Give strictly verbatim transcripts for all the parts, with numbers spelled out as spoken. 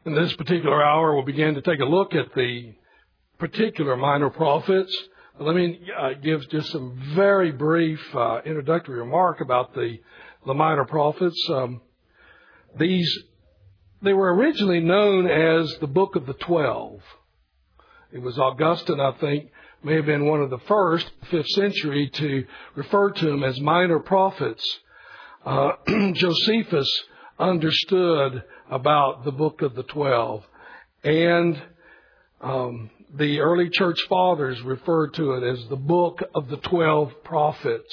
In this particular hour, we'll begin to take a look at the particular minor prophets. Let me uh, give just some very brief uh, introductory remark about the, the minor prophets. Um, these, they were originally known as the Book of the Twelve. It was Augustine, I think, may have been one of the first, fifth century, to refer to them as minor prophets. Uh, Josephus understood about the Book of the Twelve, and um, the early church fathers referred to it as the Book of the Twelve Prophets.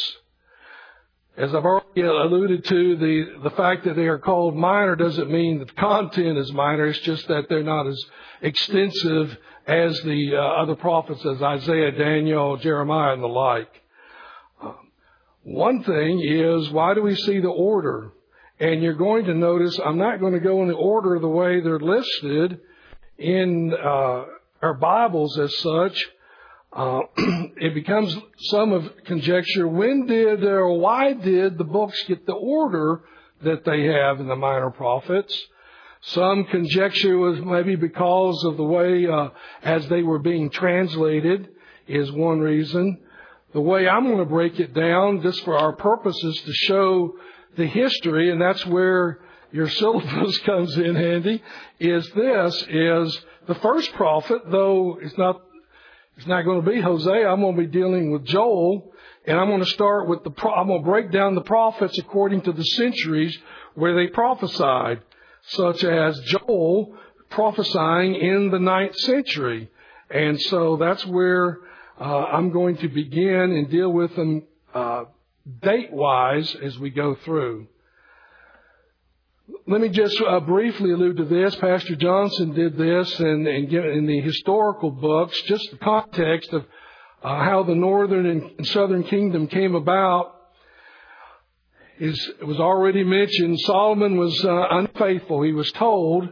As I've already alluded to, the, the fact that they are called minor doesn't mean that the content is minor. It's just that they're not as extensive as the uh, other prophets, as Isaiah, Daniel, Jeremiah, and the like. Um, one thing is, why do we see the order? And you're going to notice I'm not going to go in the order the way they're listed in uh, our Bibles as such. Uh, it becomes some of conjecture. When did or why did the books get the order that they have in the minor prophets? Some conjecture was maybe because of the way uh, as they were being translated is one reason. The way I'm going to break it down, just for our purposes, to show the history, and that's where your syllabus comes in handy, is this, is the first prophet, though it's not, it's not going to be Hosea, I'm going to be dealing with Joel, and I'm going to start with the, I'm going to break down the prophets according to the centuries where they prophesied, such as Joel prophesying in the ninth century. And so that's where uh, I'm going to begin and deal with them uh, date-wise as we go through. Let me just uh, briefly allude to this. Pastor Johnson did this and, and give in the historical books, just the context of uh, how the northern and southern kingdom came about. Is, it was already mentioned, Solomon was uh, unfaithful. He was told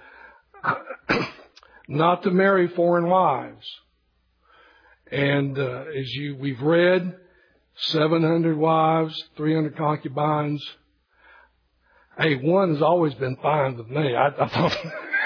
not to marry foreign wives. And uh, as you we've read, seven hundred wives, three hundred concubines. Hey, one has always been fine with me. I, I thought,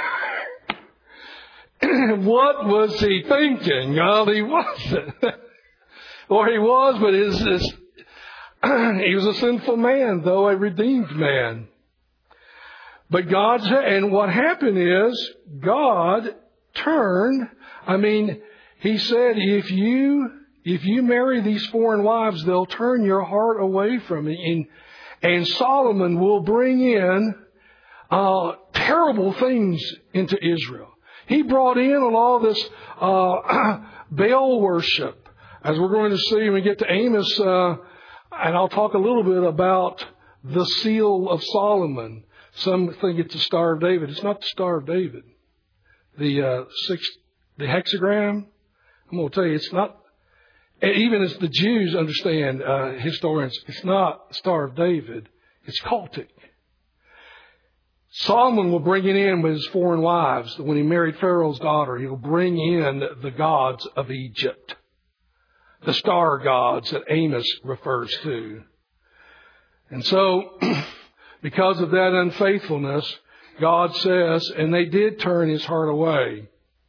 what was he thinking? Well, he wasn't. Or he was, but his, his, he was a sinful man, though a redeemed man. But God's, and what happened is, God turned, I mean, He said, if you If you marry these foreign wives, they'll turn your heart away from me. And, and Solomon will bring in uh, terrible things into Israel. He brought in all this uh, Baal worship. As we're going to see when we get to Amos, uh, and I'll talk a little bit about the seal of Solomon. Some think it's the Star of David. It's not the Star of David. The uh, six, the hexagram, I'm going to tell you, it's not. And even as the Jews understand, uh, historians, it's not the Star of David. It's cultic. Solomon will bring it in with his foreign wives. When he married Pharaoh's daughter, he'll bring in the gods of Egypt. The star gods that Amos refers to. And so, because of that unfaithfulness, God says, and they did turn his heart away.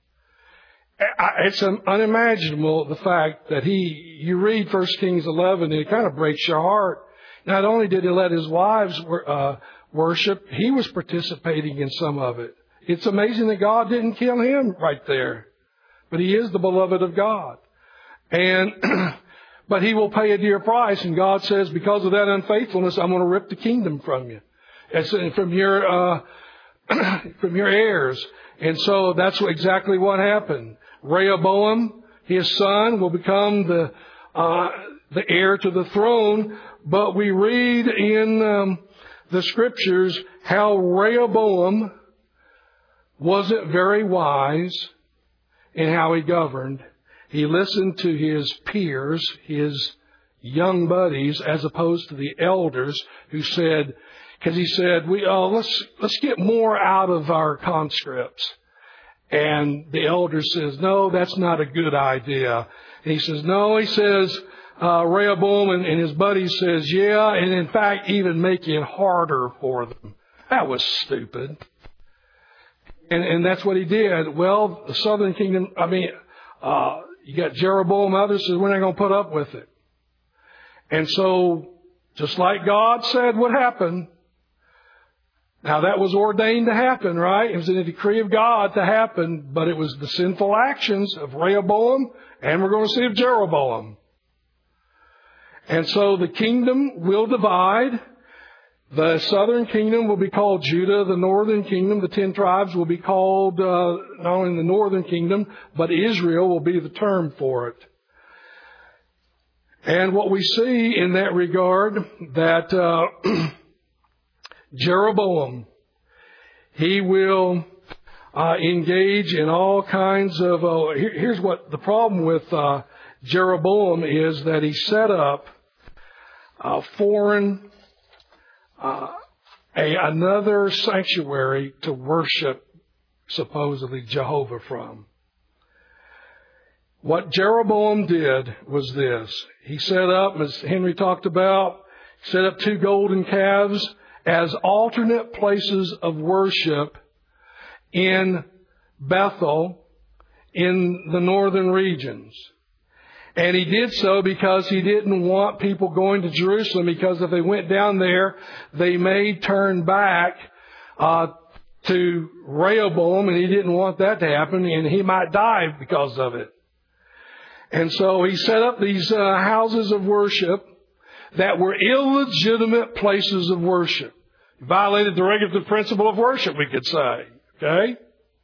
It's unimaginable, the fact that he, you read First Kings eleven, and it kind of breaks your heart. Not only did he let his wives uh, worship, he was participating in some of it. It's amazing that God didn't kill him right there. But he is the beloved of God. And, but he will pay a dear price. And God says, because of that unfaithfulness, I'm going to rip the kingdom from you. And from your, uh, from your heirs. And so that's exactly what happened. Rehoboam, his son, will become the uh, the heir to the throne. But we read in um, the scriptures how Rehoboam wasn't very wise in how he governed. He listened to his peers, his young buddies, as opposed to the elders who said, because he said, "We uh, let's let's get more out of our conscripts." And the elder says, "No, that's not a good idea." And he says, "No," he says, uh, Rehoboam and, and his buddy says, "Yeah, and in fact, even make it harder for them." That was stupid. And, and that's what he did. Well, the southern kingdom, I mean, uh, you got Jeroboam, others said, we're not going to put up with it. And so, just like God said would happen, now that was ordained to happen, right? It was in the decree of God to happen, but it was the sinful actions of Rehoboam, and we're going to see of Jeroboam. And so the kingdom will divide. The southern kingdom will be called Judah. The northern kingdom, the ten tribes, will be called uh, not only the northern kingdom, but Israel will be the term for it. And what we see in that regard, that uh, Jeroboam, he will uh, engage in all kinds of... Uh, here, here's what the problem with uh, Jeroboam is, that he set up a foreign, uh, a, another sanctuary to worship supposedly Jehovah from. What Jeroboam did was this. He set up, as Henry talked about, set up two golden calves as alternate places of worship in Bethel, in the northern regions. And he did so because he didn't want people going to Jerusalem, because if they went down there, they may turn back uh, to Rehoboam, and he didn't want that to happen, and he might die because of it. And so he set up these uh, houses of worship that were illegitimate places of worship. He violated the regulative principle of worship, we could say. Okay?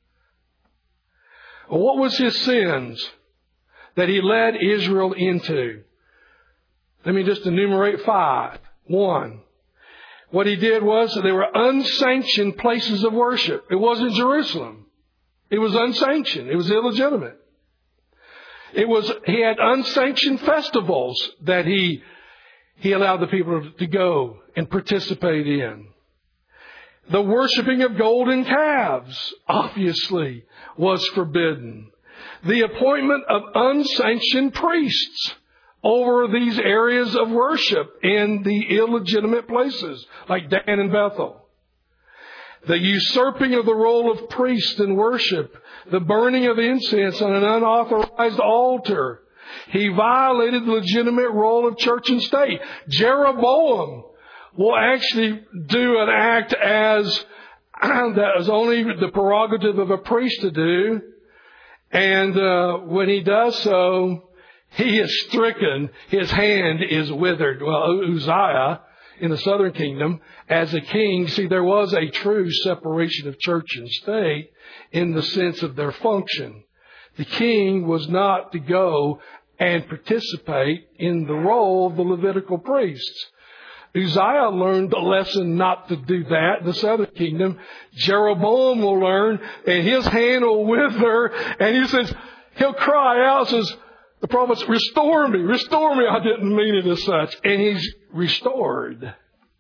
Well, what was his sins that he led Israel into? Let me just enumerate five. One, what he did was they were unsanctioned places of worship. It wasn't Jerusalem. It was unsanctioned. It was illegitimate. It was, he had unsanctioned festivals that he, he allowed the people to go and participate in. The worshiping of golden calves, obviously, was forbidden. The appointment of unsanctioned priests over these areas of worship in the illegitimate places, like Dan and Bethel. The usurping of the role of priest in worship. The burning of incense on an unauthorized altar. He violated the legitimate role of church and state. Jeroboam will actually do an act as that is only the prerogative of a priest to do. And uh, when he does so, he is stricken. His hand is withered. Well, Uzziah in the southern kingdom, as a king, see, there was a true separation of church and state in the sense of their function. The king was not to go and participate in the role of the Levitical priests. Uzziah learned the lesson not to do that in the southern kingdom. Jeroboam will learn, and his hand will wither, and he says, he'll cry out, says, the prophets, restore me, restore me, I didn't mean it as such. And he's restored.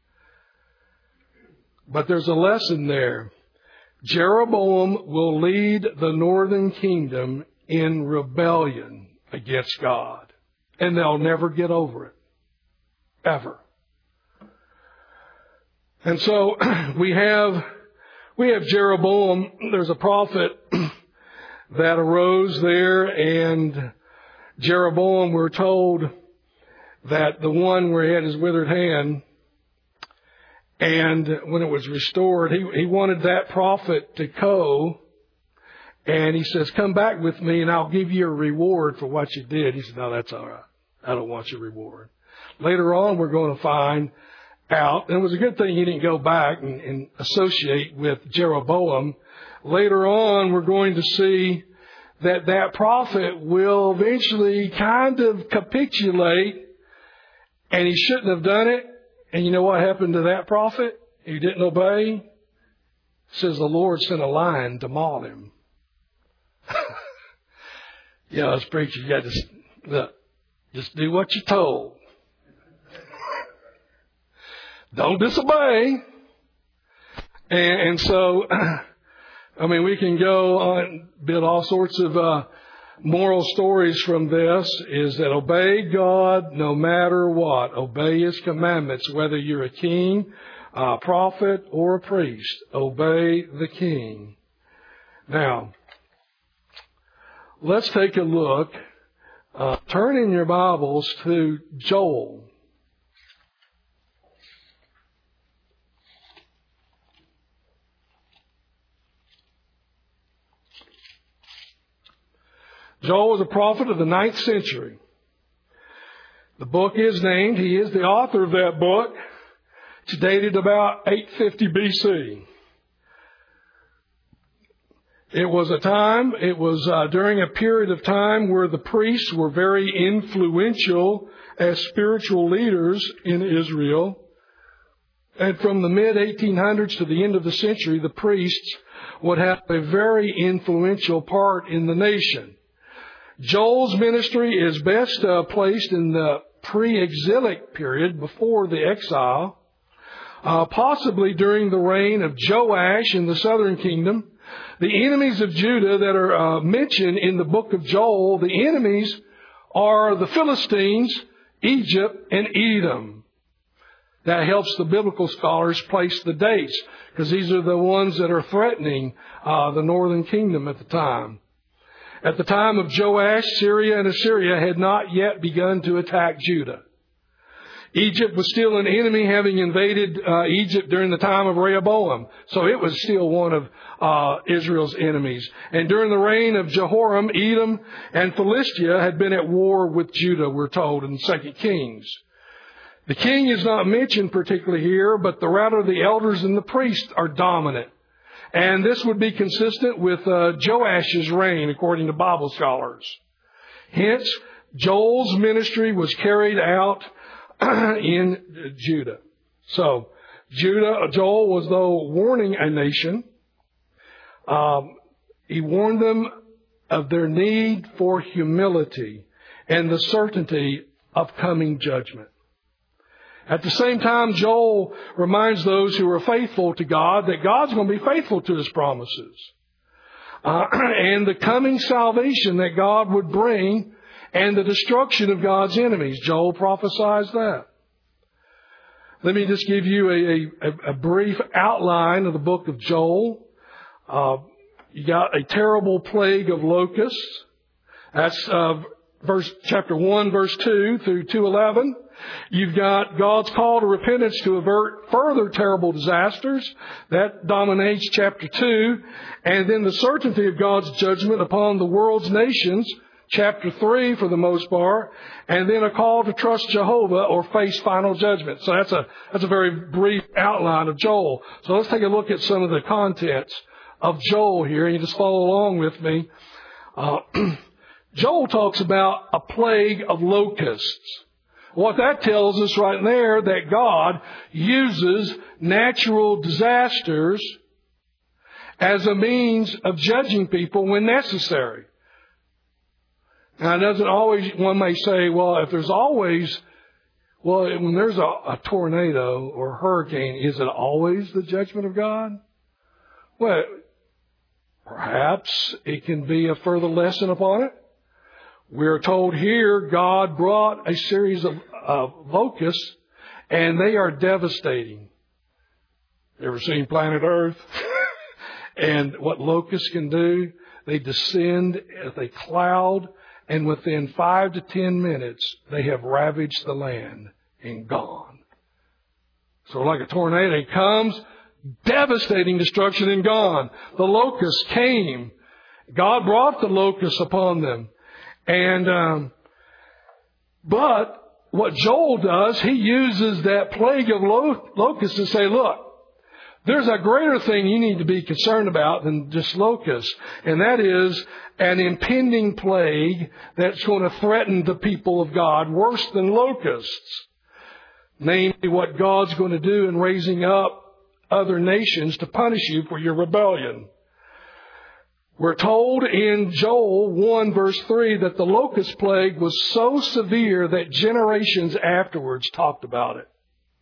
But there's a lesson there. Jeroboam will lead the northern kingdom in rebellion against God. And they'll never get over it. Ever. And so we have, we have Jeroboam. There's a prophet that arose there, and Jeroboam, we're told that the one where he had his withered hand, and when it was restored, he, he wanted that prophet to go, and he says, come back with me and I'll give you a reward for what you did. He said, no, that's all right. I don't want your reward. Later on, we're going to find out, and it was a good thing he didn't go back and, and associate with Jeroboam. Later on, we're going to see that that prophet will eventually kind of capitulate, and he shouldn't have done it. And you know what happened to that prophet? He didn't obey. It says the Lord sent a lion to maul him. You know, as preachers, you got to look, just do what you're told. Don't disobey. And, and so, I mean, we can go on, build all sorts of uh, moral stories from this, is that obey God no matter what. Obey His commandments, whether you're a king, a prophet, or a priest. Obey the king. Now, let's take a look. Uh, turn in your Bibles to Joel. Joel was a prophet of the ninth century. The book is named, he is the author of that book. It's dated about eight fifty B C. It was a time, it was uh, during a period of time where the priests were very influential as spiritual leaders in Israel. And from the mid eighteen hundreds to the end of the century, the priests would have a very influential part in the nation. Joel's ministry is best uh, placed in the pre-exilic period before the exile, uh, possibly during the reign of Joash in the southern kingdom. The enemies of Judah that are uh, mentioned in the book of Joel, the enemies are the Philistines, Egypt, and Edom. That helps the biblical scholars place the dates, because these are the ones that are threatening uh, the northern kingdom at the time. At the time of Joash, Syria and Assyria had not yet begun to attack Judah. Egypt was still an enemy, having invaded uh, Egypt during the time of Rehoboam. So it was still one of uh, Israel's enemies. And during the reign of Jehoram, Edom and Philistia had been at war with Judah, we're told in Second Kings. The king is not mentioned particularly here, but the rather the elders and the priests are dominant. And this would be consistent with uh, Joash's reign, according to Bible scholars. Hence, Joel's ministry was carried out in Judah. So, Judah, Joel was though warning a nation. Um, he warned them of their need for humility and the certainty of coming judgment. At the same time, Joel reminds those who are faithful to God that God's going to be faithful to His promises. Uh, and the coming salvation that God would bring and the destruction of God's enemies. Joel prophesies that. Let me just give you a, a, a brief outline of the book of Joel. Uh, you got a terrible plague of locusts. That's uh, verse chapter one, verse two through two eleven. You've got God's call to repentance to avert further terrible disasters. That dominates chapter two. And then the certainty of God's judgment upon the world's nations, chapter three for the most part. And then a call to trust Jehovah or face final judgment. So that's a, that's a very brief outline of Joel. So let's take a look at some of the contents of Joel here. And you just follow along with me. Uh, Joel talks about a plague of locusts. What that tells us right there, that God uses natural disasters as a means of judging people when necessary. Now, it doesn't always, one may say, well, if there's always, well, when there's a, a tornado or hurricane, is it always the judgment of God? Well, perhaps it can be a further lesson upon it. We're told here God brought a series of uh, locusts, and they are devastating. Ever seen Planet Earth? And what locusts can do? They descend as a cloud, and within five to ten minutes, they have ravaged the land and gone. So like a tornado, it comes, devastating destruction and gone. The locusts came. God brought the locusts upon them. And, um, but what Joel does, he uses that plague of lo- locusts to say, look, there's a greater thing you need to be concerned about than just locusts. And that is an impending plague that's going to threaten the people of God worse than locusts. Namely, what God's going to do in raising up other nations to punish you for your rebellion. We're told in Joel one verse three that the locust plague was so severe that generations afterwards talked about it.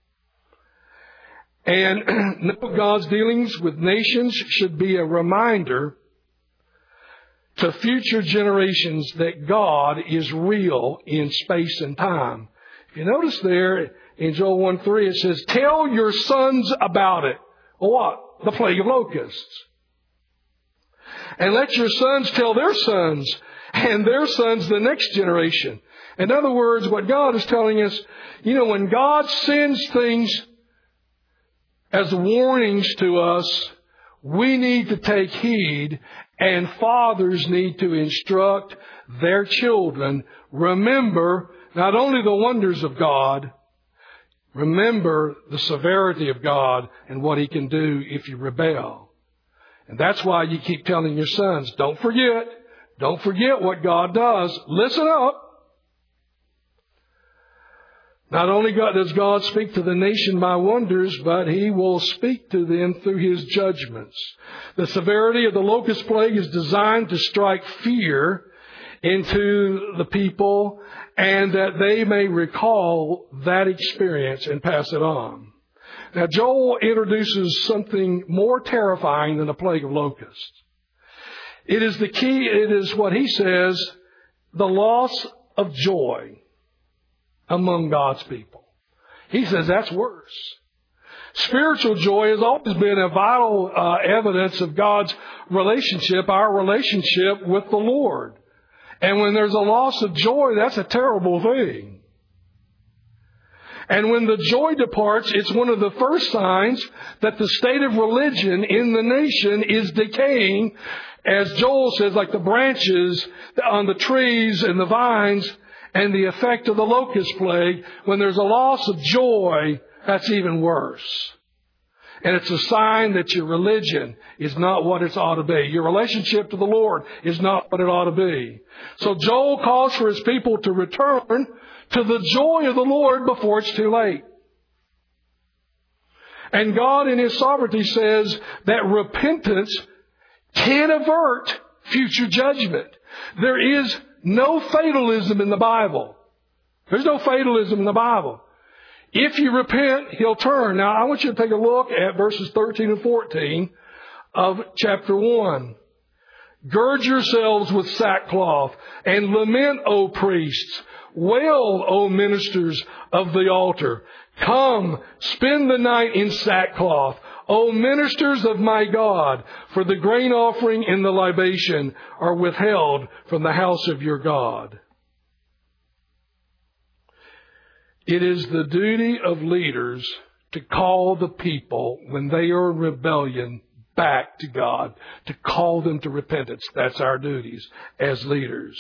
And God's dealings with nations should be a reminder to future generations that God is real in space and time. If you notice there in Joel one three, it says, tell your sons about it. Well, what? The plague of locusts. And let your sons tell their sons, and their sons the next generation. In other words, what God is telling us, you know, when God sends things as warnings to us, we need to take heed, and fathers need to instruct their children. Remember not only the wonders of God, remember the severity of God and what He can do if you rebel. And that's why you keep telling your sons, don't forget, don't forget what God does. Listen up. Not only does God speak to the nation by wonders, but He will speak to them through His judgments. The severity of the locust plague is designed to strike fear into the people, and that they may recall that experience and pass it on. Now, Joel introduces something more terrifying than a plague of locusts. It is the key, it is what he says, the loss of joy among God's people. He says that's worse. Spiritual joy has always been a vital uh, evidence of God's relationship, our relationship with the Lord. And when there's a loss of joy, that's a terrible thing. And when the joy departs, it's one of the first signs that the state of religion in the nation is decaying. As Joel says, like the branches on the trees and the vines, and the effect of the locust plague, when there's a loss of joy, that's even worse. And it's a sign that your religion is not what it ought to be. Your relationship to the Lord is not what it ought to be. So Joel calls for his people to return to the joy of the Lord before it's too late. And God in His sovereignty says that repentance can avert future judgment. There is no fatalism in the Bible. There's no fatalism in the Bible. If you repent, He'll turn. Now, I want you to take a look at verses thirteen and fourteen of chapter one. Gird yourselves with sackcloth and lament, O priests. Wail, O ministers of the altar. Come, spend the night in sackcloth. O ministers of my God, for the grain offering and the libation are withheld from the house of your God. It is the duty of leaders to call the people when they are in rebellion back to God, to call them to repentance. That's our duties as leaders.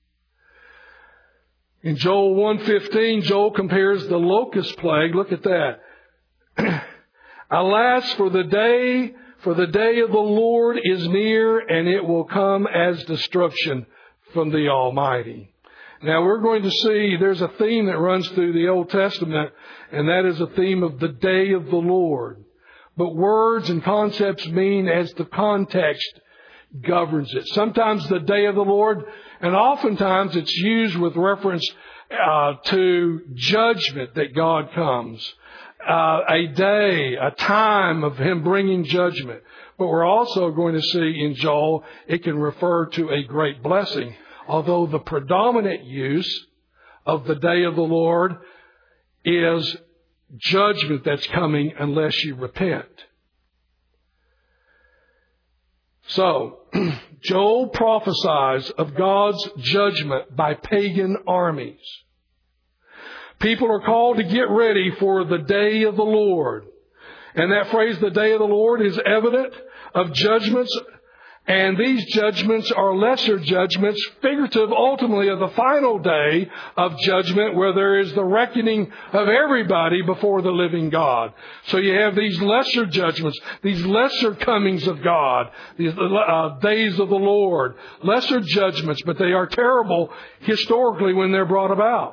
In Joel one fifteen, Joel compares the locust plague. Look at that. Alas, for the day, for the day of the Lord is near, and it will come as destruction from the Almighty. Now we're going to see there's a theme that runs through the Old Testament, and that is a theme of the day of the Lord. But words and concepts mean as the context governs it. Sometimes the day of the Lord, and oftentimes it's used with reference uh, to judgment that God comes. Uh, a day, a time of Him bringing judgment. But we're also going to see in Joel, it can refer to a great blessing. Although the predominant use of the day of the Lord is judgment that's coming unless you repent. So, Joel prophesies of God's judgment by pagan armies. People are called to get ready for the day of the Lord. And that phrase, the day of the Lord, is evident of judgments. And these judgments are lesser judgments, figurative ultimately of the final day of judgment where there is the reckoning of everybody before the living God. So you have these lesser judgments, these lesser comings of God, these uh, days of the Lord, lesser judgments, but they are terrible historically when they're brought about.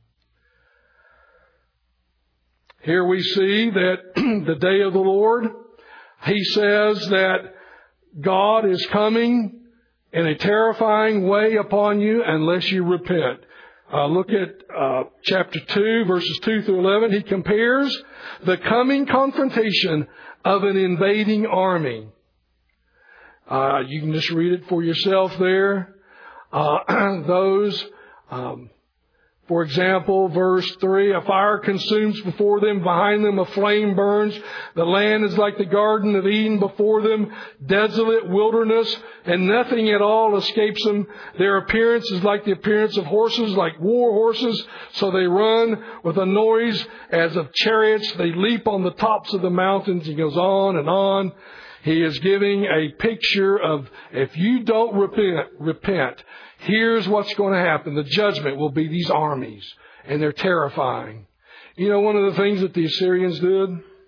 Here we see that the day of the Lord, He says that God is coming in a terrifying way upon you unless you repent. Uh, look at uh, chapter two, verses two through eleven. He compares the coming confrontation of an invading army. Uh, you can just read it for yourself there. Uh, those um, For example, verse three, a fire consumes before them, behind them a flame burns. The land is like the Garden of Eden before them, desolate wilderness, and nothing at all escapes them. Their appearance is like the appearance of horses, like war horses. So they run with a noise as of chariots. They leap on the tops of the mountains. He goes on and on. He is giving a picture of, if you don't repent, repent, here's what's going to happen. The judgment will be these armies, and they're terrifying. You know, one of the things that the Assyrians did,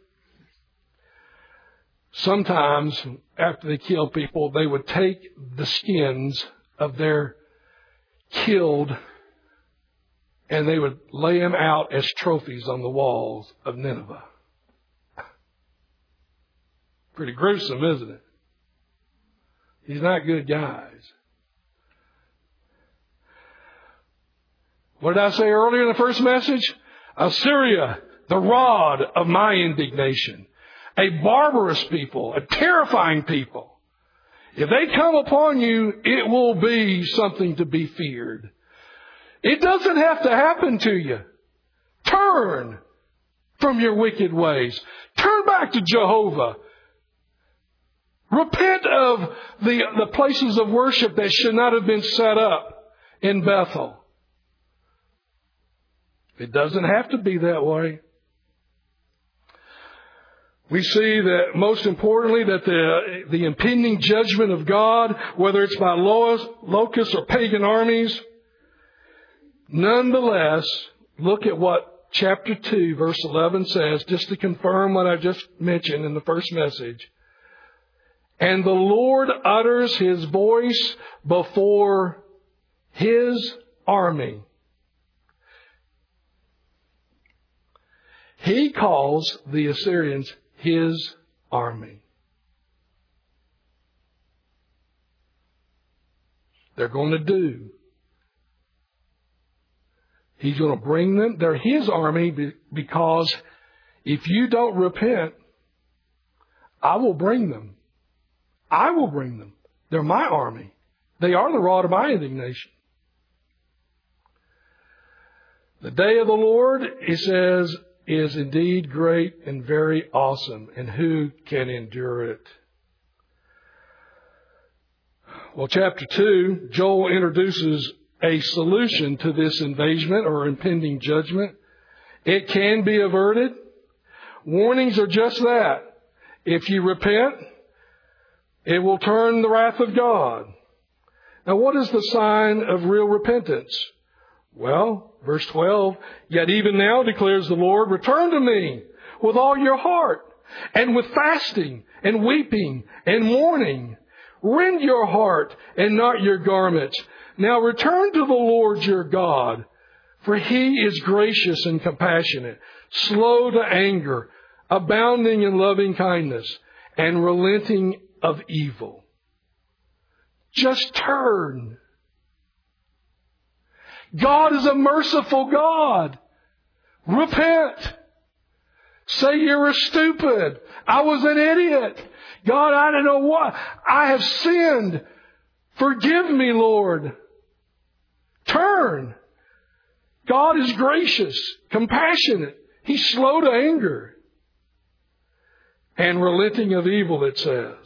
sometimes after they killed people, they would take the skins of their killed and they would lay them out as trophies on the walls of Nineveh. Pretty gruesome, isn't it? These not good guys. What did I say earlier in the first message? Assyria, the rod of my indignation. A barbarous people, a terrifying people. If they come upon you, it will be something to be feared. It doesn't have to happen to you. Turn from your wicked ways. Turn back to Jehovah. Repent of the, the places of worship that should not have been set up in Bethel. It doesn't have to be that way. We see that, most importantly, that the, the impending judgment of God, whether it's by locusts or pagan armies, nonetheless, look at what chapter two, verse eleven says, just to confirm what I just mentioned in the first message. And the Lord utters His voice before His army. He calls the Assyrians His army. They're going to do. He's going to bring them. They're His army because if you don't repent, I will bring them. I will bring them. They're my army. They are the rod of my indignation. The day of the Lord, He says, is indeed great and very awesome, and who can endure it? Well, chapter two, Joel introduces a solution to this invasion or impending judgment. It can be averted. Warnings are just that. If you repent, it will turn the wrath of God. Now, what is the sign of real repentance? Well, verse twelve, yet even now declares the Lord, return to me with all your heart, and with fasting and weeping and mourning. Rend your heart and not your garments. Now return to the Lord your God, for He is gracious and compassionate, slow to anger, abounding in loving kindness, and relenting of evil. Just turn. God is a merciful God. Repent. Say you were stupid. I was an idiot. God, I don't know what. I have sinned. Forgive me, Lord. Turn. God is gracious, compassionate. He's slow to anger. And relenting of evil, it says.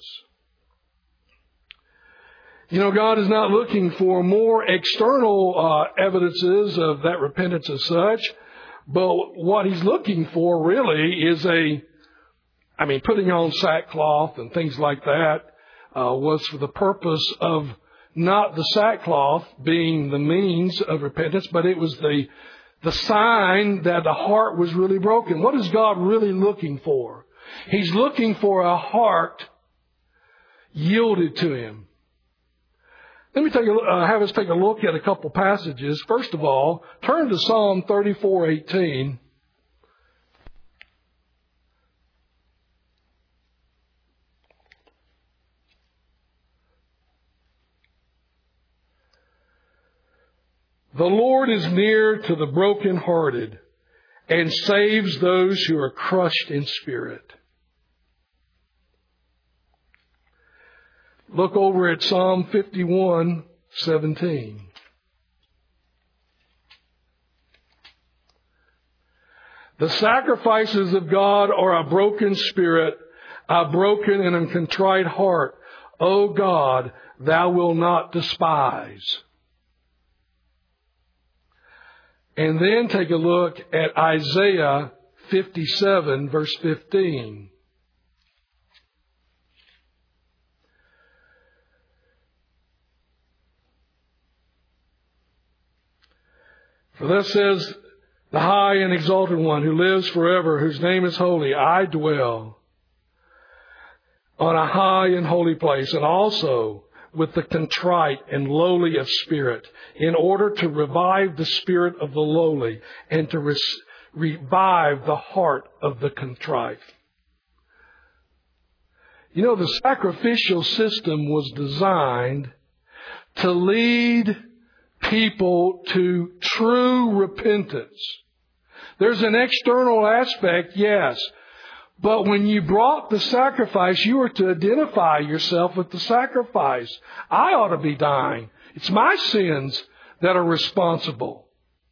You know, God is not looking for more external uh, evidences of that repentance as such, but what He's looking for really is a, I mean, putting on sackcloth and things like that uh, was for the purpose of not the sackcloth being the means of repentance, but it was the the sign that the heart was really broken. What is God really looking for? He's looking for a heart yielded to Him. Let me take a, uh, have us take a look at a couple passages. First of all, turn to Psalm thirty-four eighteen. The Lord is near to the brokenhearted and saves those who are crushed in spirit. Look over at Psalm fifty-one seventeen. The sacrifices of God are a broken spirit, a broken and a contrite heart. O God, thou wilt not despise. And then take a look at Isaiah fifty-seven, verse fifteen. For thus says the high and exalted one who lives forever, whose name is holy, I dwell on a high and holy place, and also with the contrite and lowly of spirit, in order to revive the spirit of the lowly and to res- revive the heart of the contrite. You know, the sacrificial system was designed to lead people to true repentance. There's an external aspect, yes. But when you brought the sacrifice, you were to identify yourself with the sacrifice. I ought to be dying. It's my sins that are responsible.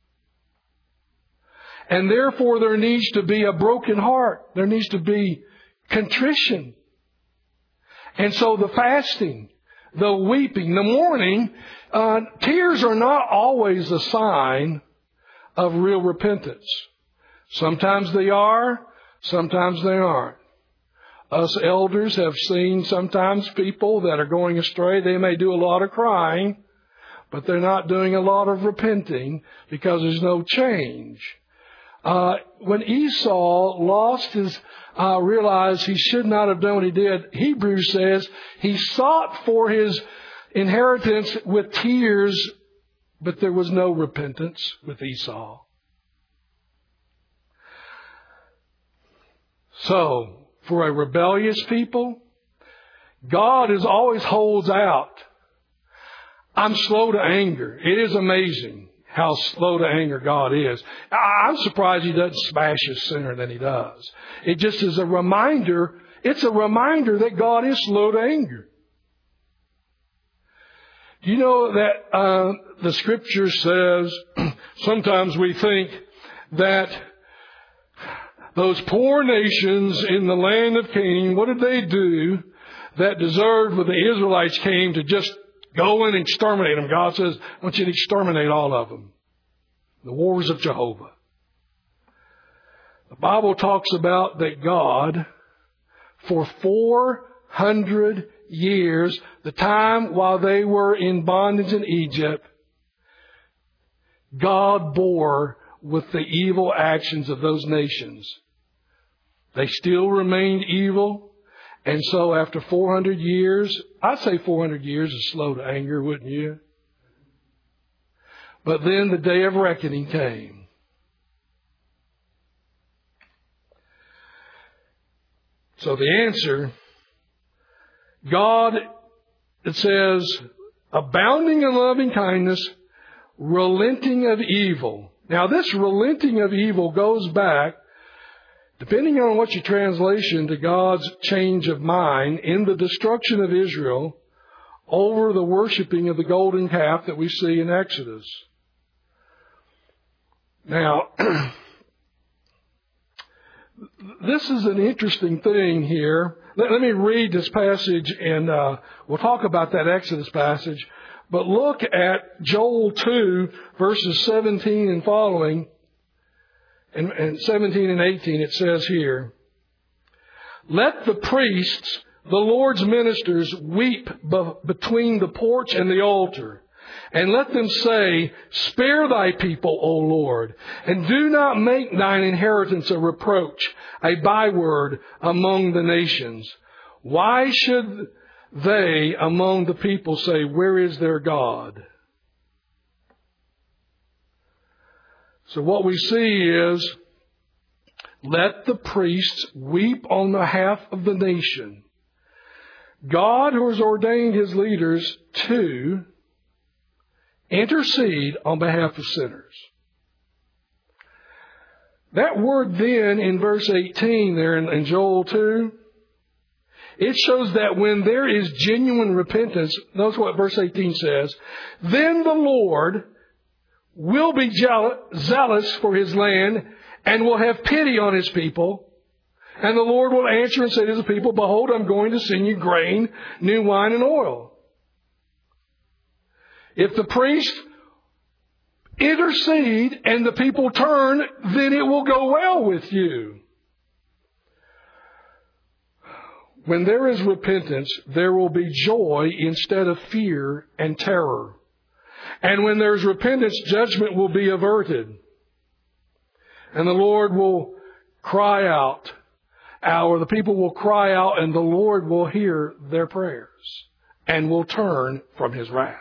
And therefore there needs to be a broken heart. There needs to be contrition. And so the fasting, the weeping, the mourning, uh, tears are not always a sign of real repentance. Sometimes they are, sometimes they aren't. Us elders have seen sometimes people that are going astray. They may do a lot of crying, but they're not doing a lot of repenting because there's no change. Uh, when Esau lost his, uh, realized he should not have done what he did, Hebrews says he sought for his inheritance with tears, but there was no repentance with Esau. So, for a rebellious people, God is always holds out. I'm slow to anger. It is amazing how slow to anger God is. I'm surprised He doesn't smash us sooner than He does. It just is a reminder. It's a reminder that God is slow to anger. You know that uh, the Scripture says sometimes we think that those poor nations in the land of Canaan, what did they do that deserved when the Israelites came to just go and exterminate them? God says, I want you to exterminate all of them. The wars of Jehovah. The Bible talks about that God, for four hundred years, the time while they were in bondage in Egypt, God bore with the evil actions of those nations. They still remained evil. And so after four hundred years, I'd say four hundred years is slow to anger, wouldn't you? But then the day of reckoning came. So the answer, God, it says, abounding in loving kindness, relenting of evil. Now this relenting of evil goes back, depending on what your translation, to God's change of mind in the destruction of Israel over the worshiping of the golden calf that we see in Exodus. Now, this is an interesting thing here. Let, let me read this passage and uh, we'll talk about that Exodus passage. But look at Joel two, verses seventeen and following. And, and seventeen and eighteen, it says here, let the priests, the Lord's ministers, weep be- between the porch and the altar. And let them say, spare thy people, O Lord, and do not make thine inheritance a reproach, a byword among the nations. Why should they among the people say, where is their God? So what we see is, let the priests weep on behalf of the nation. God, who has ordained His leaders to intercede on behalf of sinners. That word then in verse eighteen there in, in Joel two, it shows that when there is genuine repentance, notice what verse eighteen says, then the Lord will be jealous for His land and will have pity on His people. And the Lord will answer and say to the people, behold, I'm going to send you grain, new wine, and oil. If the priest intercede and the people turn, then it will go well with you. When there is repentance, there will be joy instead of fear and terror. And when there's repentance, judgment will be averted. And the Lord will cry out, or the people will cry out, and the Lord will hear their prayers and will turn from His wrath.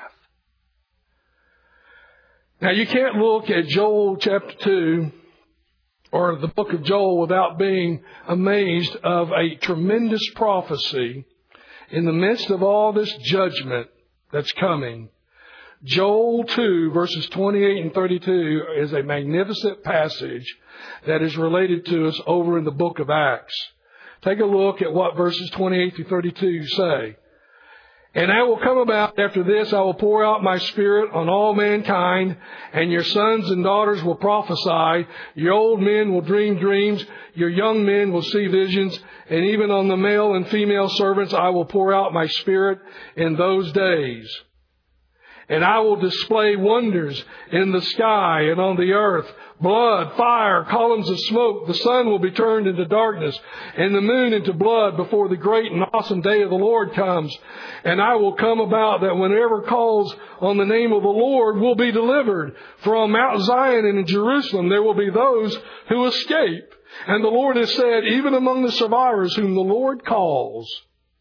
Now, you can't look at Joel chapter two or the book of Joel without being amazed of a tremendous prophecy in the midst of all this judgment that's coming. Joel two, verses twenty-eight and thirty-two, is a magnificent passage that is related to us over in the book of Acts. Take a look at what verses twenty-eight through thirty-two say. And I will come about after this, I will pour out my Spirit on all mankind, and your sons and daughters will prophesy, your old men will dream dreams, your young men will see visions, and even on the male and female servants I will pour out my Spirit in those days. And I will display wonders in the sky and on the earth, blood, fire, columns of smoke. The sun will be turned into darkness and the moon into blood before the great and awesome day of the Lord comes. And I will come about that whenever calls on the name of the Lord will be delivered. For on Mount Zion and in Jerusalem there will be those who escape. And the Lord has said, even among the survivors whom the Lord calls.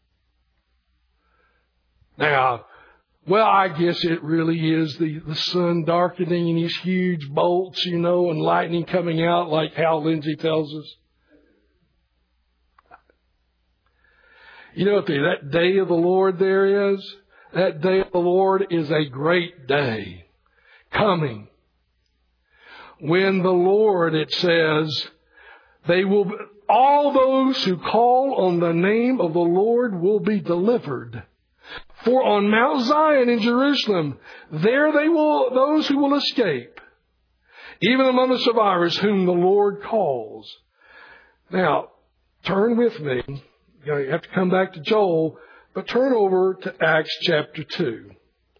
Now, well, I guess it really is the, the sun darkening and these huge bolts, you know, and lightning coming out like Hal Lindsey tells us. You know what the, that day of the Lord there is? That day of the Lord is a great day coming. When the Lord, it says, they will, all those who call on the name of the Lord will be delivered. For on Mount Zion in Jerusalem, there they will, those who will escape, even among the survivors whom the Lord calls. Now, turn with me. You have to come back to Joel, but turn over to Acts chapter two.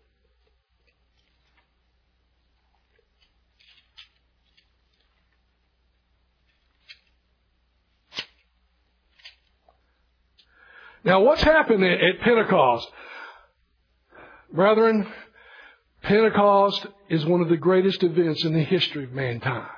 Now, what's happened at Pentecost? Brethren, Pentecost is one of the greatest events in the history of mankind.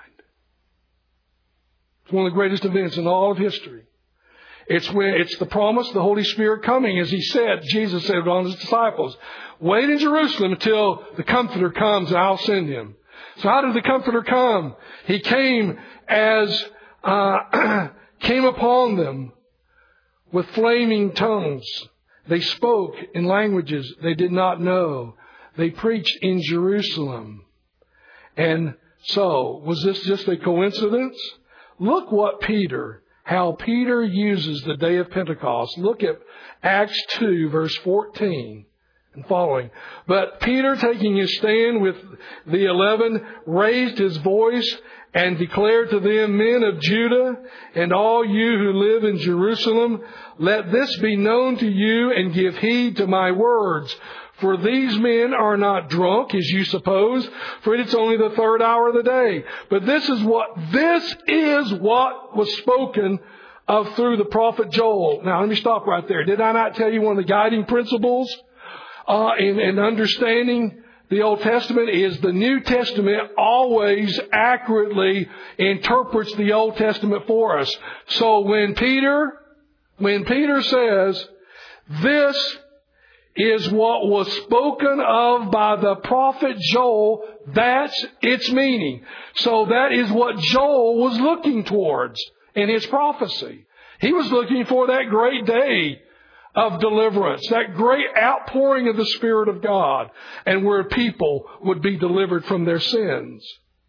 It's one of the greatest events in all of history. It's when it's the promise of the Holy Spirit coming, as He said, Jesus said to His disciples, wait in Jerusalem until the Comforter comes and I'll send Him. So how did the Comforter come? He came as, uh, came upon them with flaming tongues. They spoke in languages they did not know. They preached in Jerusalem. And so, was this just a coincidence? Look what Peter, how Peter uses the day of Pentecost. Look at Acts two, verse fourteen and following. But Peter, taking his stand with the eleven, raised his voice and declared to them, men of Judah, and all you who live in Jerusalem, let this be known to you, and give heed to my words. For these men are not drunk, as you suppose, for it's only the third hour of the day. But this is what, this is what was spoken of through the prophet Joel. Now, let me stop right there. Did I not tell you one of the guiding principles uh, in, in understanding the Old Testament is the New Testament always accurately interprets the Old Testament for us. So when Peter, when Peter says, this is what was spoken of by the prophet Joel, that's its meaning. So that is what Joel was looking towards in his prophecy. He was looking for that great day of deliverance, that great outpouring of the Spirit of God, and where people would be delivered from their sins.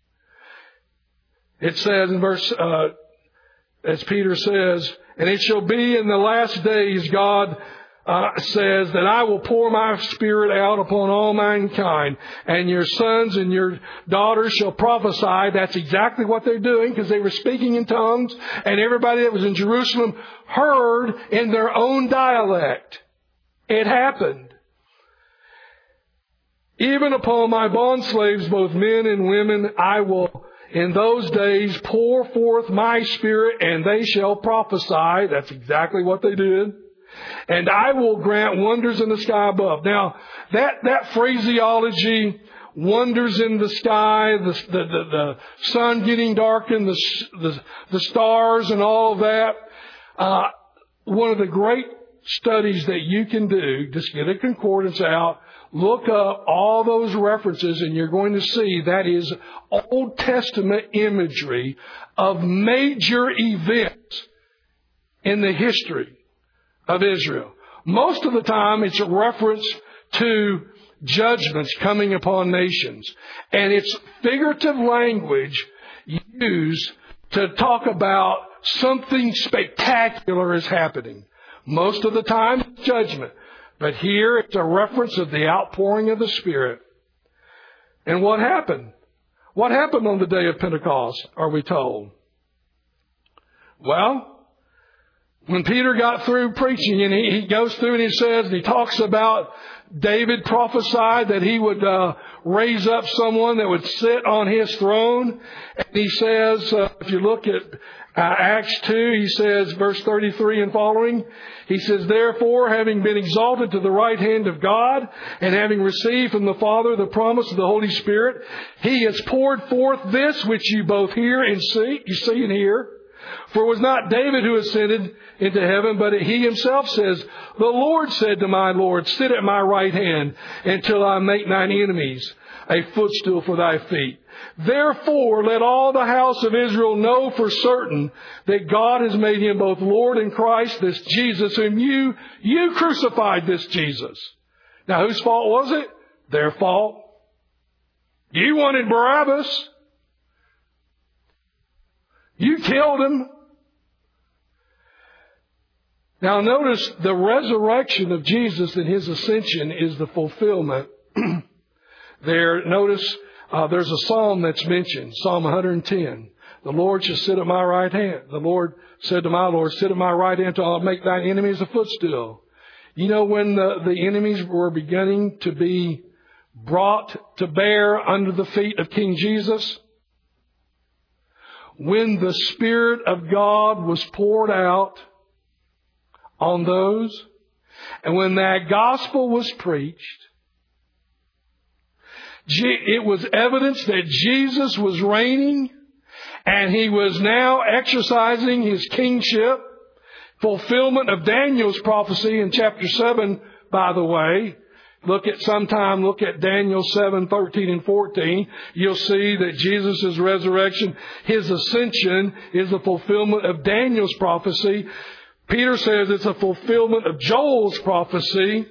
It says in verse, uh, as Peter says, and it shall be in the last days, God, uh, says that I will pour my Spirit out upon all mankind, and your sons and your daughters shall prophesy. That's exactly what they're doing, because they were speaking in tongues, and everybody that was in Jerusalem heard in their own dialect. It happened. Even upon my bondslaves, both men and women, I will in those days pour forth my Spirit, and they shall prophesy. That's exactly what they did. And I will grant wonders in the sky above. Now, that, that phraseology, wonders in the sky, the, the, the, the sun getting darkened, the, the, the stars and all of that, uh, one of the great studies that you can do, just get a concordance out, look up all those references, and you're going to see that is Old Testament imagery of major events in the history of Israel. Most of the time, it's a reference to judgments coming upon nations. And it's figurative language used to talk about something spectacular is happening. Most of the time, it's judgment. But here, it's a reference of the outpouring of the Spirit. And what happened? What happened on the day of Pentecost, are we told? Well, when Peter got through preaching, and he, he goes through and he says, and he talks about David prophesied that he would uh, raise up someone that would sit on his throne. And he says, uh, if you look at uh, Acts two, he says, verse thirty-three and following, he says, therefore, having been exalted to the right hand of God, and having received from the Father the promise of the Holy Spirit, He has poured forth this which you both hear and see, you see and hear. For it was not David who ascended into heaven, but he himself says, the Lord said to my Lord, sit at my right hand until I make thine enemies a footstool for thy feet. Therefore, let all the house of Israel know for certain that God has made him both Lord and Christ, this Jesus, whom you, you crucified, this Jesus. Now, whose fault was it? Their fault. You wanted Barabbas. You killed him. Now notice the resurrection of Jesus and His ascension is the fulfillment. there, notice uh, there's a psalm that's mentioned, Psalm one hundred ten. The Lord shall sit at my right hand. The Lord said to my Lord, sit at my right hand till I make thine enemies a footstool. You know when the, the enemies were beginning to be brought to bear under the feet of King Jesus? When the Spirit of God was poured out on those, and when that gospel was preached, it was evidence that Jesus was reigning, and He was now exercising His kingship. Fulfillment of Daniel's prophecy in chapter seven, by the way. Look at sometime, look at Daniel seven, thirteen and fourteen. You'll see that Jesus' resurrection, His ascension, is the fulfillment of Daniel's prophecy. Peter says it's a fulfillment of Joel's prophecy.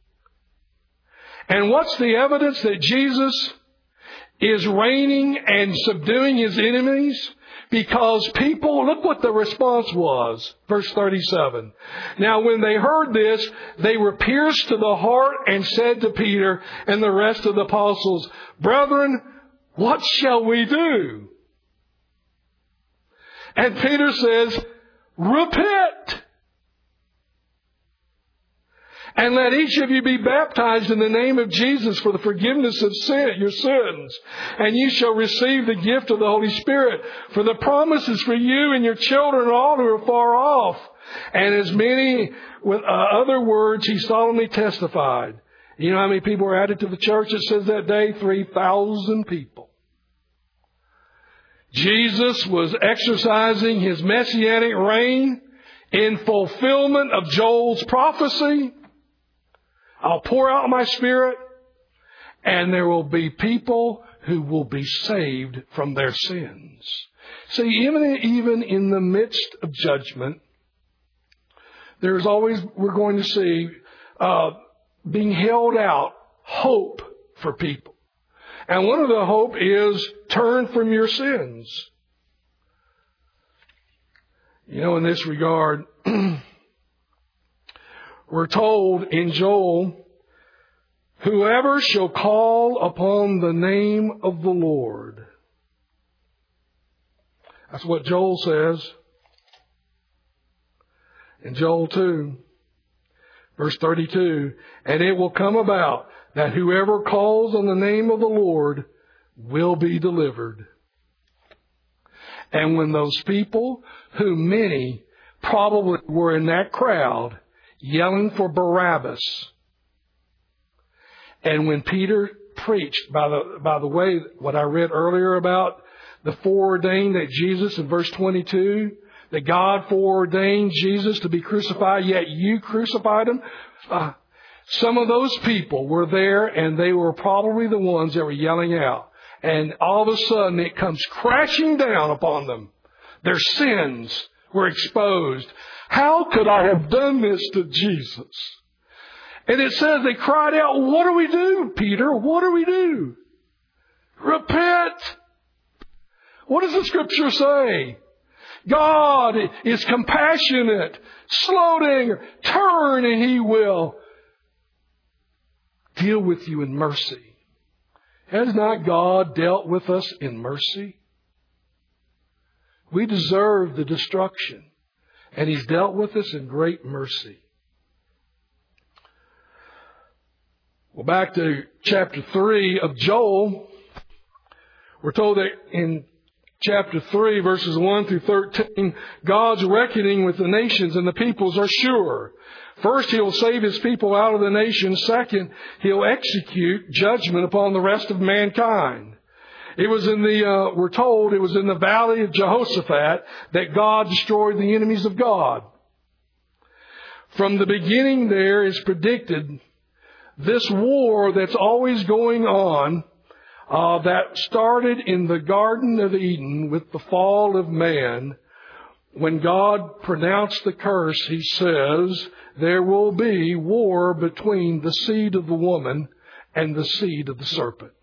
And what's the evidence that Jesus is reigning and subduing His enemies? Because people, look what the response was. Verse thirty-seven. Now when they heard this, they were pierced to the heart and said to Peter and the rest of the apostles, brethren, what shall we do? And Peter says, repent. And let each of you be baptized in the name of Jesus for the forgiveness of sin, your sins. And you shall receive the gift of the Holy Spirit. For the promise is for you and your children and all who are far off. And as many with uh, other words he solemnly testified. You know how many people were added to the church? It says that day, three thousand people. Jesus was exercising His messianic reign in fulfillment of Joel's prophecy. I'll pour out my Spirit, and there will be people who will be saved from their sins. See, even, even in the midst of judgment, there's always, we're going to see, uh, being held out hope for people. And one of the hope is turn from your sins. You know, in this regard, we're told in Joel, whoever shall call upon the name of the Lord. That's what Joel says. In Joel two, verse thirty-two, and it will come about that whoever calls on the name of the Lord will be delivered. And when those people, who many probably were in that crowd, yelling for Barabbas, and when Peter preached, by the, by the way, what I read earlier about the foreordained that Jesus in verse twenty-two, that God foreordained Jesus to be crucified, yet you crucified him. Uh, some of those people were there, and they were probably the ones that were yelling out. And all of a sudden it comes crashing down upon them. Their sins were exposed. How could I have done this to Jesus? And it says they cried out, what do we do, Peter? What do we do? Repent. What does the Scripture say? God is compassionate, slow to anger, turn and He will deal with you in mercy. Has not God dealt with us in mercy? We deserve the destruction, and He's dealt with us in great mercy. Well, back to chapter three of Joel. We're told that in chapter three, verses one through thirteen, God's reckoning with the nations and the peoples are sure. First, He'll save His people out of the nations. Second, He'll execute judgment upon the rest of mankind. It was in the, uh, we're told, it was in the valley of Jehoshaphat that God destroyed the enemies of God. From the beginning there is predicted this war that's always going on, uh, that started in the Garden of Eden with the fall of man. When God pronounced the curse, He says, there will be war between the seed of the woman and the seed of the serpent.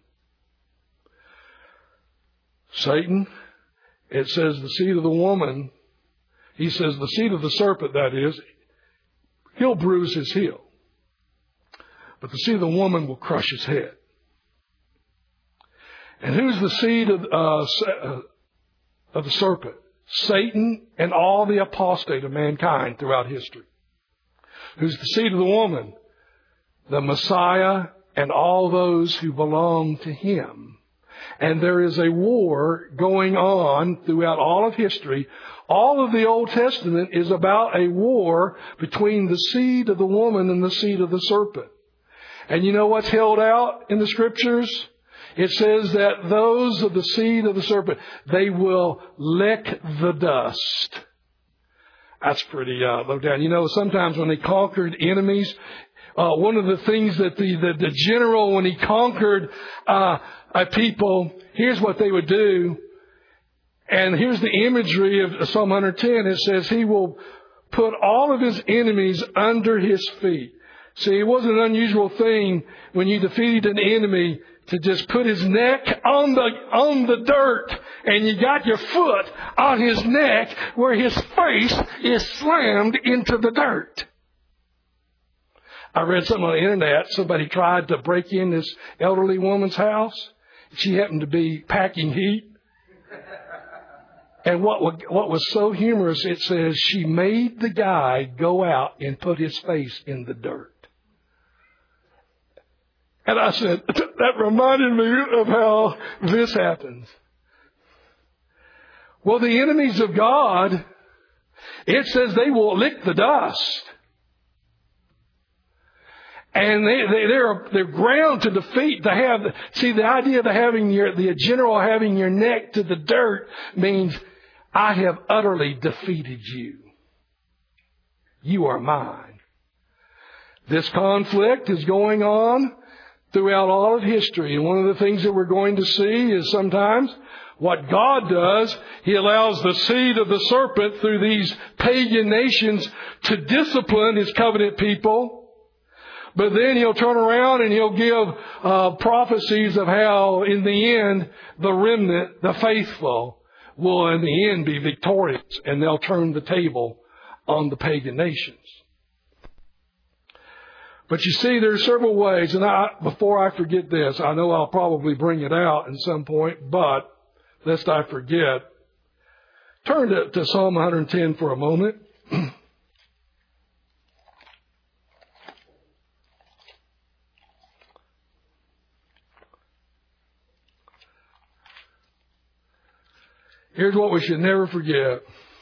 Satan, it says the seed of the woman, he says the seed of the serpent, that is, he'll bruise his heel. But the seed of the woman will crush his head. And who's the seed of, uh, of the serpent? Satan and all the apostate of mankind throughout history. Who's the seed of the woman? The Messiah and all those who belong to Him. And there is a war going on throughout all of history. All of the Old Testament is about a war between the seed of the woman and the seed of the serpent. And you know what's held out in the Scriptures? It says that those of the seed of the serpent, they will lick the dust. That's pretty uh, low down. You know, sometimes when they conquered enemies, uh, one of the things that the, the, the general, when he conquered uh, a people, here's what they would do. And here's the imagery of Psalm one ten. It says he will put all of his enemies under his feet. See, it wasn't an unusual thing when you defeated an enemy to just put his neck on the on the dirt, and you got your foot on his neck where his face is slammed into the dirt. I read something on the internet. Somebody tried to break in this elderly woman's house. She happened to be packing heat. And what what was so humorous, it says she made the guy go out and put his face in the dirt. And I said, that reminded me of how this happens. Well, the enemies of God, it says they will lick the dust. And they, they, they're, they're ground to defeat. To have, see, the idea of having your, the general having your neck to the dirt means I have utterly defeated you. You are mine. This conflict is going on throughout all of history. And one of the things that we're going to see is sometimes what God does, He allows the seed of the serpent through these pagan nations to discipline His covenant people. But then He'll turn around and He'll give uh, prophecies of how in the end the remnant, the faithful, will in the end be victorious, and they'll turn the table on the pagan nations. But you see, there's several ways, and I, before I forget this, I know I'll probably bring it out at some point, but lest I forget, turn to, to Psalm one hundred ten for a moment. Here's what we should never forget.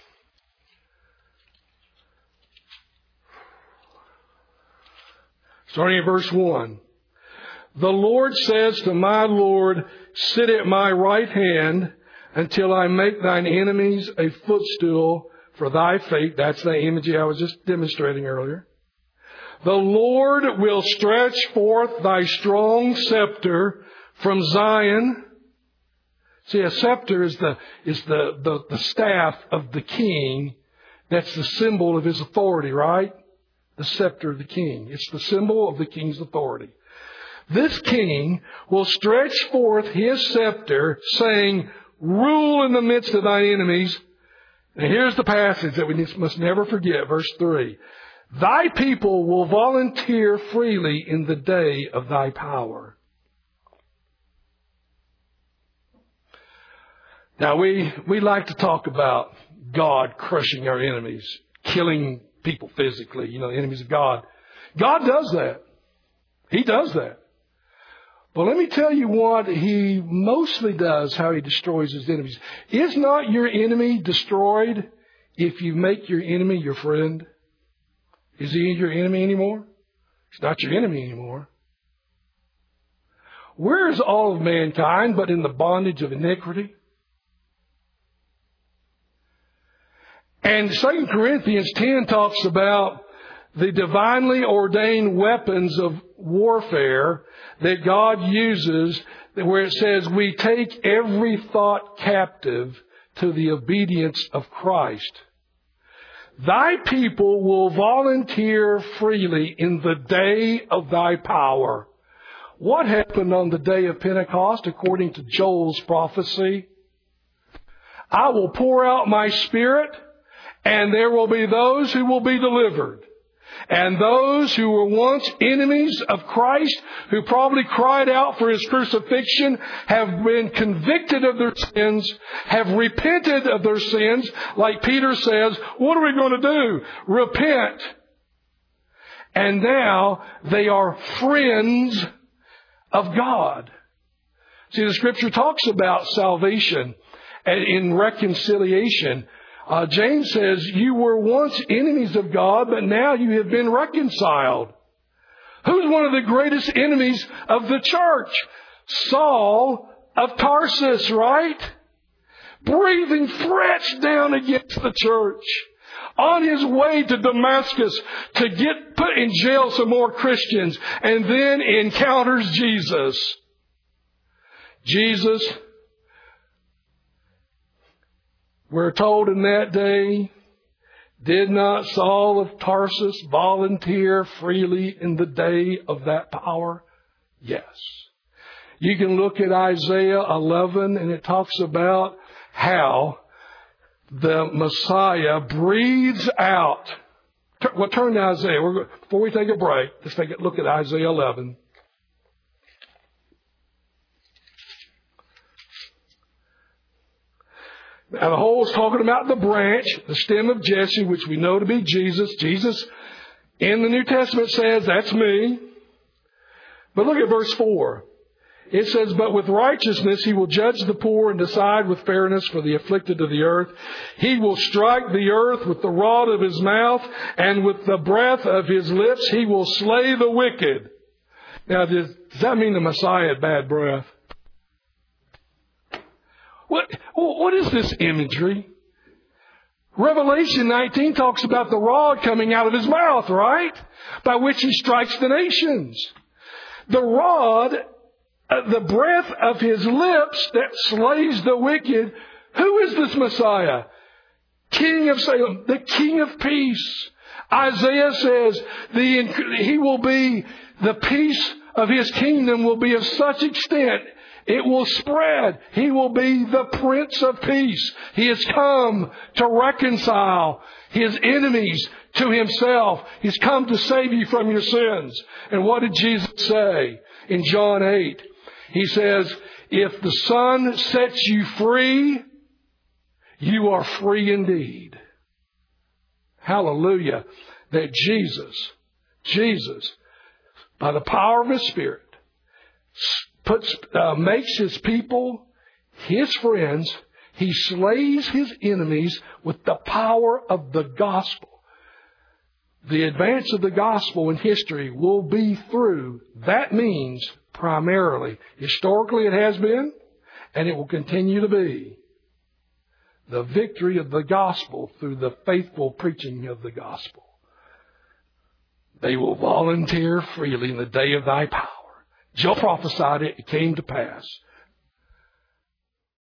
Starting at verse one. The Lord says to my Lord, sit at my right hand until I make thine enemies a footstool for thy feet. That's the imagery I was just demonstrating earlier. The Lord will stretch forth thy strong scepter from Zion. See, a scepter is the is the, the, the staff of the king. That's the symbol of his authority, right? The scepter of the king. It's the symbol of the king's authority. This king will stretch forth his scepter, saying, rule in the midst of thine enemies. And here's the passage that we must never forget, verse three. Thy people will volunteer freely in the day of thy power. Now, we, we like to talk about God crushing our enemies, killing people physically, you know, the enemies of God. God does that. He does that. But let me tell you what He mostly does, how He destroys His enemies. Is not your enemy destroyed if you make your enemy your friend? Is he your enemy anymore? He's not your enemy anymore. Where is all of mankind but in the bondage of iniquity? And Second Corinthians ten talks about the divinely ordained weapons of warfare that God uses, where it says we take every thought captive to the obedience of Christ. Thy people will volunteer freely in the day of thy power. What happened on the day of Pentecost according to Joel's prophecy? I will pour out my Spirit, and there will be those who will be delivered. And those who were once enemies of Christ, who probably cried out for His crucifixion, have been convicted of their sins, have repented of their sins. Like Peter says, what are we going to do? Repent. And now they are friends of God. See, the Scripture talks about salvation and in reconciliation. Uh, James says, you were once enemies of God, but now you have been reconciled. Who's one of the greatest enemies of the church? Saul of Tarsus, right? Breathing threats down against the church. On his way to Damascus to get put in jail some more Christians, and then encounters Jesus. Jesus, we're told in that day, did not Saul of Tarsus volunteer freely in the day of that power? Yes. You can look at Isaiah eleven, and it talks about how the Messiah breathes out. Well, turn to Isaiah. We're, before we take a break, let's take a look at Isaiah eleven. Now, the whole is talking about the branch, the stem of Jesse, which we know to be Jesus. Jesus, in the New Testament, says, that's me. But look at verse four. It says, but with righteousness he will judge the poor and decide with fairness for the afflicted of the earth. He will strike the earth with the rod of his mouth, and with the breath of his lips he will slay the wicked. Now, does, does that mean the Messiah had bad breath? What, what is this imagery? Revelation nineteen talks about the rod coming out of his mouth, right? By which he strikes the nations. The rod, uh, the breath of his lips that slays the wicked. Who is this Messiah? King of Salem, the King of Peace. Isaiah says the, he will be, the peace of his kingdom will be of such extent it will spread. He will be the Prince of Peace. He has come to reconcile his enemies to Himself. He's come to save you from your sins. And what did Jesus say in John eight? He says, if the Son sets you free, you are free indeed. Hallelujah. That Jesus, Jesus, by the power of His Spirit, puts, uh, makes His people His friends. He slays His enemies with the power of the gospel. The advance of the gospel in history will be through, that means primarily, historically it has been, and it will continue to be, the victory of the gospel through the faithful preaching of the gospel. They will volunteer freely in the day of thy power. Joel prophesied it, it came to pass.